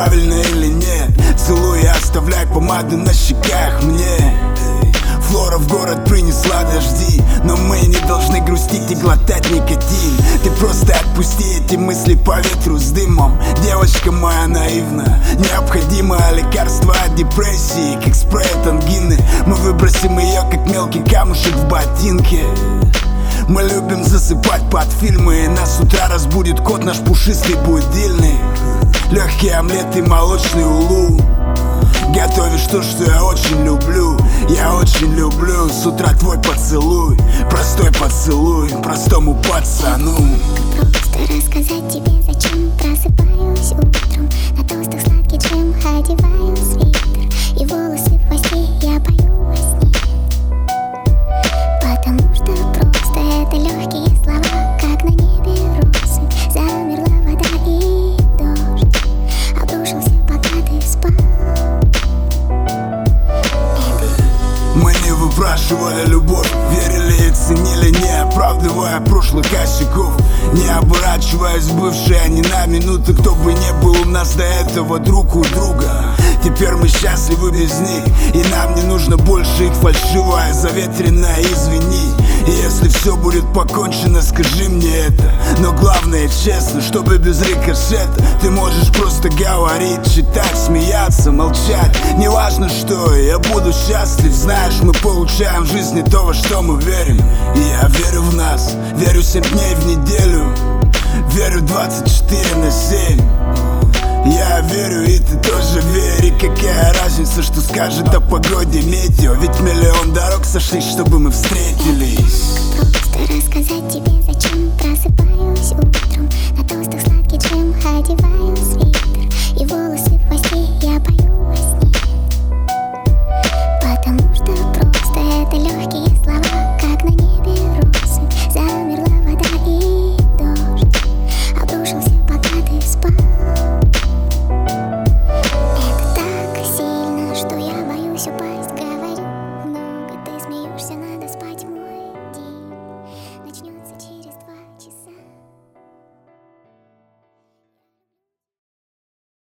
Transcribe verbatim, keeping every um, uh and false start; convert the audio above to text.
правильно или нет. Целуй и оставляй помаду на щеках мне. Флора в город принесла дожди, но мы не должны грустить и глотать никотин. Ты просто отпусти эти мысли по ветру с дымом. Девочка моя наивна, необходимо лекарство от депрессии, как спрей от ангины. Мы выбросим ее, как мелкий камушек в ботинке. Мы любим засыпать под фильмы, и нас с утра разбудит кот наш пушистый будильник. Легкий омлет и молочный улу. Готовишь то, что я очень люблю. Я очень люблю с утра твой поцелуй. Простой поцелуй простому пацану. Просто рассказать тебе, зачем просыпаюсь утром. На тостах сладкий джем, одеваю свитер, и волосы в хвосте я пою во сне. Потому что просто это легкие слова, как на небе россыпь. Замерла вода и дождь обрушился, пока ты спал. Мы не выпрашивали любовь, верили и ценили, не оправдывая прошлых косяков, не оборачиваясь в бывшее ни на минуту. Кто бы не был у нас до этого друг у друга, теперь мы счастливы без них, и нам не нужно больше их фальшивое заветренное извини. И если все будет покончено, скажи мне это. Но главное честно, чтобы без рикошета. Ты можешь просто говорить, читать, смеяться, молчать. Неважно что, я буду счастлив. Знаешь, мы получаем в жизни то, во что мы верим. И я верю в нас, верю семь дней в неделю, верю двадцать четыре на семь. Я верю, и ты тоже верь. И какая разница, что скажет о погоде метео? Ведь миллион дорог сошлись, чтобы мы встретились. Просто рассказать тебе, зачем просыпаюсь утром. На тостах сладкий джем, одеваю свитер, и волосы